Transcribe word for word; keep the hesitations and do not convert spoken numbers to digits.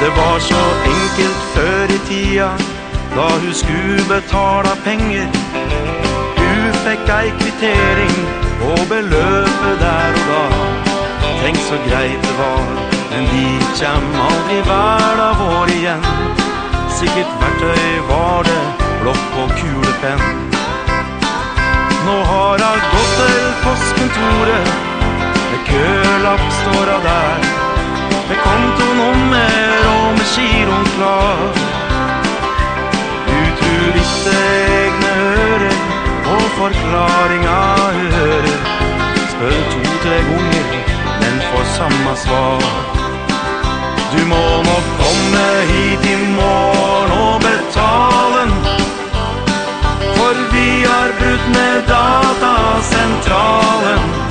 Det var så enkelt før i tida, da hun skulle betala penger. Hun fikk ei kvittering på beløpet der og da. Tenk så greit det var, men de kjem aldri verda vår igjen. Sikkert verktøy var det, blokk og kulepenn. Nå har hun gått til postkontoret, med kølapp står hun der, med kontonummer og med giroen klar. Du tror ikke egne hører, og forklaringa hører. Spør to-tre ganger, men får samme svar. Du må nok komme hit i morgen og betale, for vi har brutt med datasentralen.